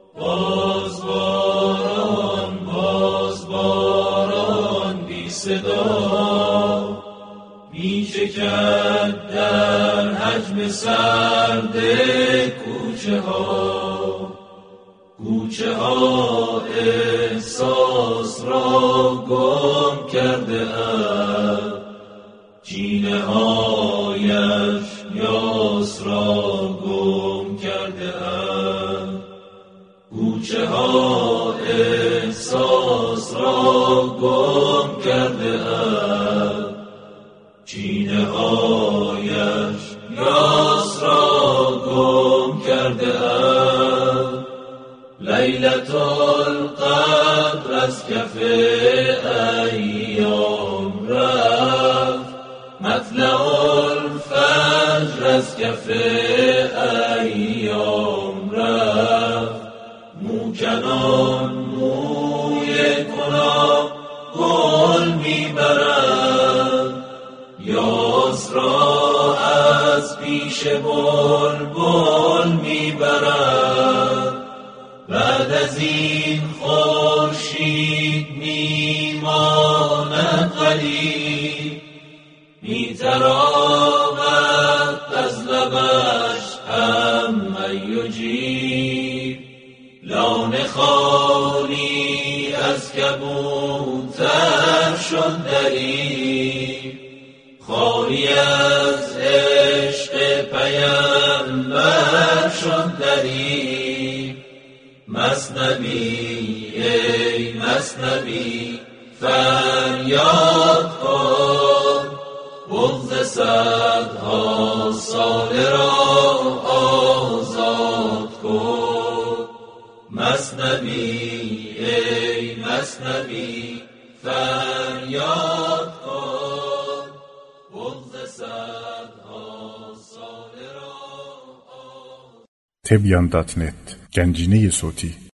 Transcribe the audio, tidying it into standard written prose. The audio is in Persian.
باز باران بی صدا می شکند در حجم سرد کوچه ها احساس را گم کرده اند، چینه هایش یاس را گم کرده اند. کوچه ها احساس را گم کرده اند، چینه هایش یاس را گم کرده اند. لیلة القدر از کف ایام رفت، مطلع الفجر از کف ایام رفت. موکنان موی گناه گل میبرند، یاس را از پیش بلبل میبرند. بعد از این خورشید میماند غریب، میتراود از لبش هم یجیب. لانه خالی از کبوتر شد دریغ، خالی از عشق پیمبر شد دریغ. مثنوی ای مثنوی فریاد کن، بغض صدها ساله را آزاد کن. مثنوی ای مثنوی فریاد کن، بغض صدها ساله را. Tebyan.net Gencine صوتی